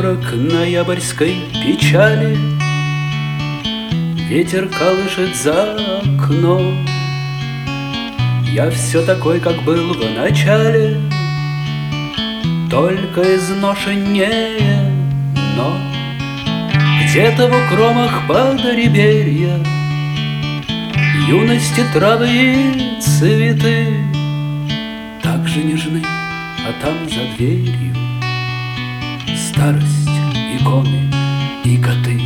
сумрак ноябрьской печали, ветер колышет за окном. Я все такой, как был в начале, только изношеннее, но где-то в укромах подреберья юности травы и цветы так же нежны, а там за дверью старость, иконы и коты.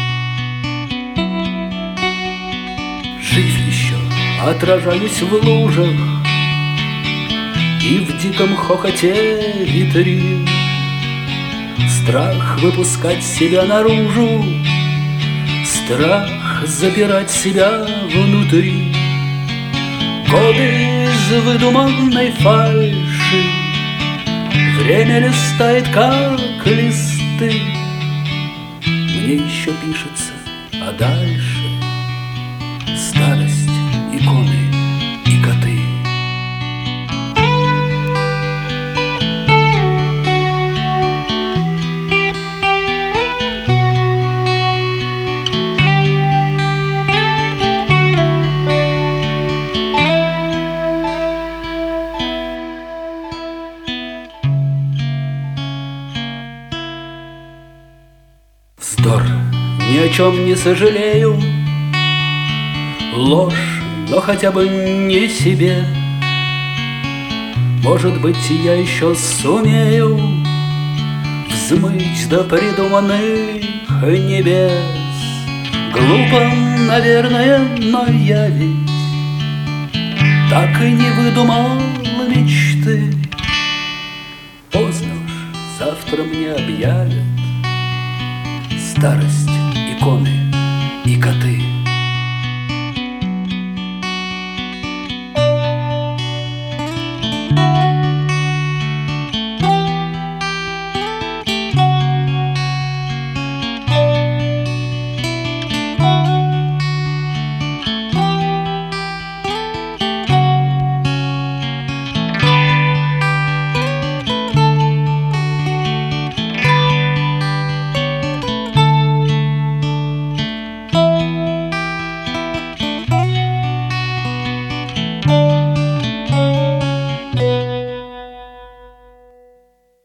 Жив еще, отражаюсь в лужах и в диком хохоте витрин. Страх выпускать себя наружу, страх запирать себя внутри. Годы из выдуманной фальши, время листает, как листы. Мне еще пишется, а дальше старость, иконы и коты. Вздор, ни о чем не сожалею, ложь, но хотя бы не себе. Может быть, я еще сумею взмыть до придуманных небес. Глупо, наверное, но я ведь так и не выдумал мечты. Поздно уж, завтра мне объявят старость, иконы и коты.